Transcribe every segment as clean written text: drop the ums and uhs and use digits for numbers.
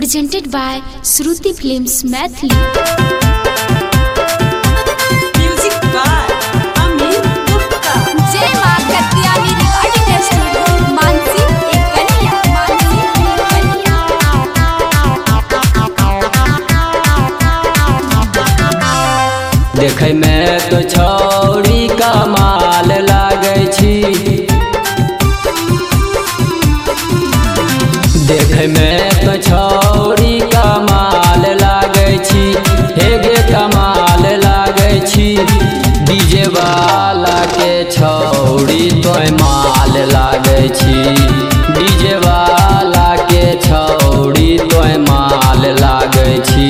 Presented by Shruti Films Maithili. Music by Amin Gupta. जय मां Katyani recording studio Mansi एक कन्या देखे में तो छौरी कमाल लागे छी, देखे में तो छौरी कमाल लागे छी, हे गे कमाल लागे छी। डीजे वाला के छौरी तो माल लागे छी, डीजे वाला के छौरी तो माल लागे छी।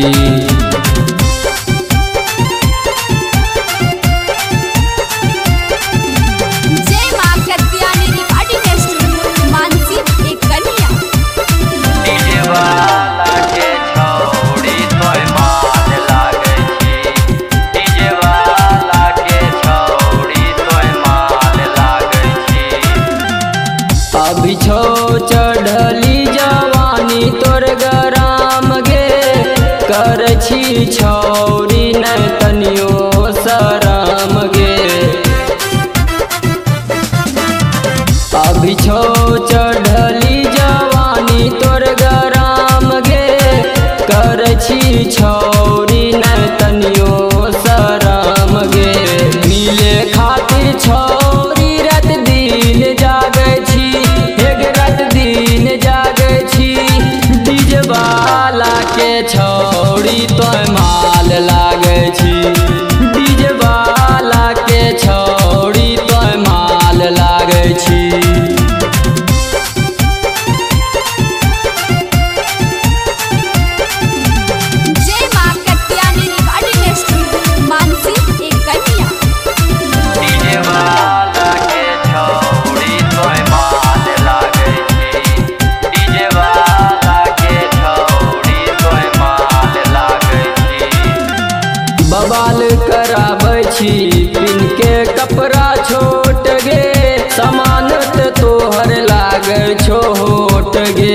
जय मां कत्यानी रिकॉर्डिंग स्टूडियो मानसी एक कन्या डीजे वाला के छौरी तोय माल लागे छी, डीजे वाला के छौरी तोय माल लागे छी। अभी छो चढ़ली जवानी तोर गराम गे, कर छी छौरी नहीं तनियो शरम गे। अभी छो चढ़ली जवानी तोर गराम गे, कर छी छौरी नहीं तनियो शरम गे। मिले खातिर छौरी रात दिन जागे छी, एक रात दिन जागे छी। डीजे वाला के छौरी तोय माल लागे छी, डीजे वाला के छौरी तोय माल लागे छी। जय मां कत्यानी रिकॉर्डिंग स्टूडियो मानसी एक कन्या डीजे वाला के छौरी तोय माल लागे छी, डीजे वाला के छौरी तोय माल लागे छी। बवाल कराबै छी पिन के कपड़ा छोट गे, सामान त तोहर लागे छोट गे।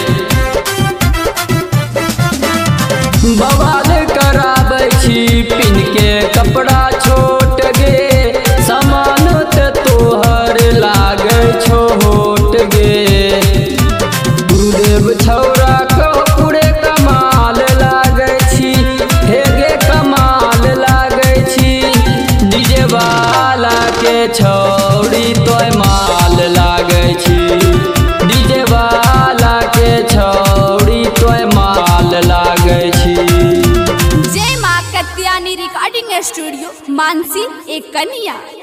बवाल कराबै छी पिन के कपड़ा छोट गे, सामान त तोहर लागे छोट गे। गुरुदेव छौरा को पूरे कमाल लागे छी, हे गे कमाल लागे छी। डीजे वाला के छौरी तोय माल लागे छी, डीजे वाला के छौरी तोय माल लागे छी। जय मां कत्यानी रिकॉर्डिंग स्टूडियो मानसी एक कन्या।